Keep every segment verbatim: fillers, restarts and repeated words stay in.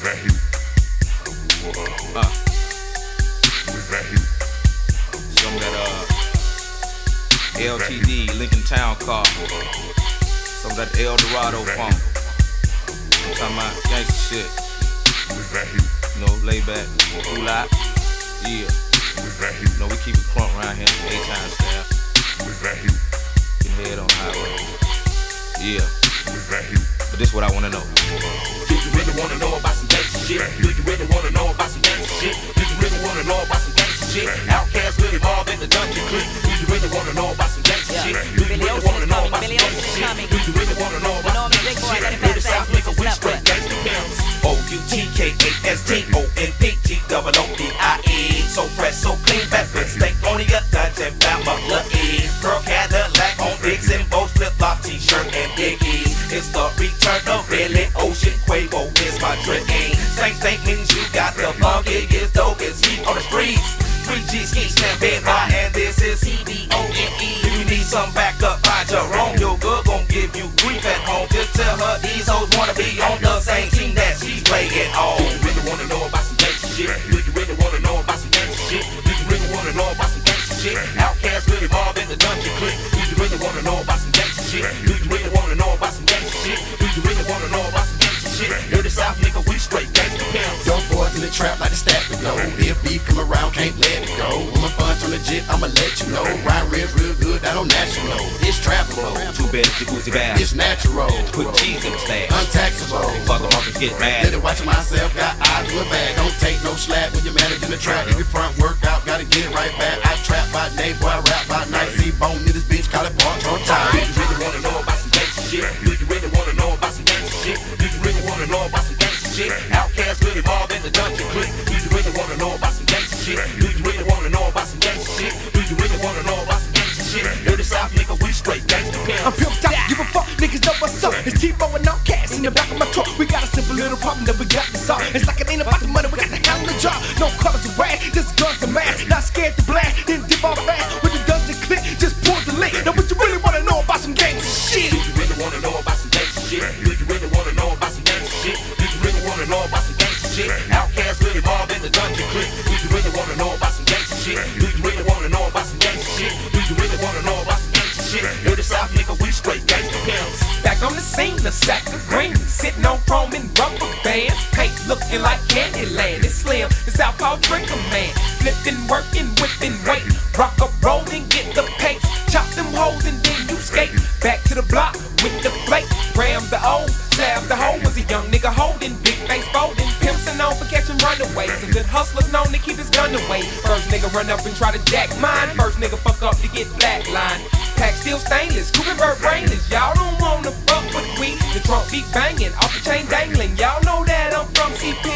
Uh, some of that uh, L T D Lincoln Town car, some of that El Dorado funk. I'm talking about gangsta shit. You know, lay back, cool out. Yeah. You know, we keep it crunk around here, A-Time style. Get head on highway. Yeah. But this what I wanna know. Do you really wanna know about some gangsta shit? Do you really wanna know about some gangsta shit? Do you really wanna know about some gangsta shit? Outkast really involved in the dungeon clique. Do you really wanna know about some gangsta shit? Do you really wanna know about some gangsta shit? Do you really wanna know about some gangsta shit? Hear the South nigga, we straight gangsta pimps. O U T K A S T O N P T double O D I E. So fresh, so clean, backwards, steak on your dungeon, family E. Pearl Cadillac on dicks and bows, flip-flop t-shirt and biggies. It's the return of Billy Ocean, Quavo is my dream. Stank stank means you got the funkiest, dopest heat on the streets. three G ski stand bed by, and this is C B O N E. If you need some backup, find your own. Your girl gon' give you grief at home. Just tell her these hoes wanna be on the same team that she's playing on. Do you really wanna know about some gangsta shit? Do you really wanna know about some gangsta shit? Do you really wanna know about some gangsta shit? Outkast really involved in the dungeon clique. Do you really wanna know about some gangsta shit? Do you really wanna know about some gangsta shit? Do you really wanna know about some gangsta shit? Hear the South nigga, we straight gangsta pimps. Young boys in the trap like the staff to go. If beef come around, can't let it go. When my funds on legit, I'ma let you know. Ride real, real good, that on national. It's travelable. Two beds, jacuzzi bath. It's natural. Put cheese in the stash. Untaxable. Fuck them up and get mad. Let it watch myself, got eyes to a bag. Don't take no slack when you're managing the track. If your front workout, gotta get it right back. I trap by day, boy, I rap by night. See bone in this bitch, call it part on time. Do you really wanna know about some gangsta shit? Do you really wanna know about some gangsta shit? Do you really wanna know about some gangsta shit? Outkast really involved in the dungeon clique. Do you really wanna know about some gangsta shit? Do you really wanna know about some gangsta shit? Do you really wanna know about some gangsta shit? Hear the South nigga, we straight gangsta pimps. I'm pimped out, give a fuck, niggas know what's up. It's T-Bo and Outkast in the back of my truck. We got a simple little problem that we got to solve. It's like it ain't about the money, we got the hell of a job. No colors to wear, just guns and mask. Not scared to blast, then dip off fast. With the dungeon click, just pull the link. Now what you really wanna know about some gangsta shit? Do you really wanna know about some gangsta shit? Do you really wanna know about some gangsta shit? Do you really wanna know about some gangsta shit? Outkast really involved in the dungeon clique. Do you really wanna know about some gangsta shit? Do you really wanna know about some gangsta shit? Do you really wanna know about some gangsta shit? Hear the South nigga, we straight gangsta pimps. Back on the scene, a sack of green, sitting on chrome and rubber bands. Paint looking like Candyland. It's Slim, the Southpaw drinker man. Flipping, working, whipping, waiting. Rock up, roll and get the pace. Chop them hoes and then you skate. Back to the block with the plate. Ram the O's, slab the hoe. Was a young nigga holding, big face folding. Pimps and known for catching runaways. A good hustler known to keep his gun away. First nigga run up and try to jack mine. First nigga fuck up to get flatlined. Pack still stainless, Cuban bird brainless. Y'all don't wanna fuck with we. The trunk beat banging, off the chain dangling. Y'all know that I'm from C P.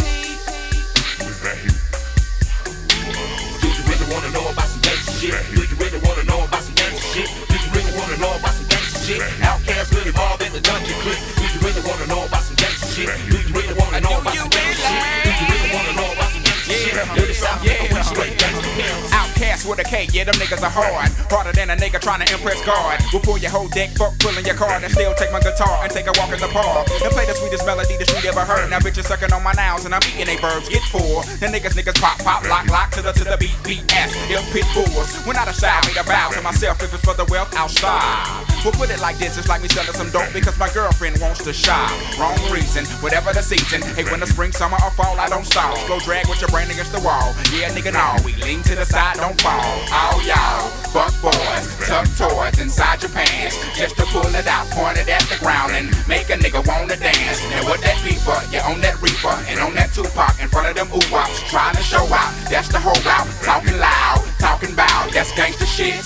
Do you really wanna know about some gangsta shit? Do you really wanna know about some gangsta shit? Do you really wanna know about some gangsta shit? Outkast really involved in the dungeon clique. Do you really wanna know about some gangsta shit? Do you really wanna know about some gangsta shit? Do you really wanna know about some gangsta shit? Hear the South nigga, we straight gangsta pimps. Outkast with a K, yeah, them niggas are hard. Harder than a nigga trying to impress God. We'll pull your whole deck, fuck pulling your card, and still take my guitar and take a walk in the park. And play the sweetest melody the street ever heard. Now bitches sucking on my nouns and I'm eating they verbs. Get four. The niggas, niggas pop, pop, lock, lock to the to the beat, beat, ass. Ill pit bulls. When out of style, made a bow to myself. If it's for the wealth, I'll style. We'll put it like this, it's like me selling some dope because my girlfriend wants to shop. Wrong reason, whatever the season. Hey, when the spring, summer, or fall, I don't stall. Slow drag with your brain against the wall. Yeah, nigga, no, we lean to the side, don't fall. All y'all, fuck boys, tuck toys inside your pants. Just to pull it out, point it at the ground and make a nigga wanna dance. And what that be for? You on that reefer and on that Tupac in front of them ooh-wops. Trying to show out, that's the whole route. Talking loud, talking bout, that's gangsta shit.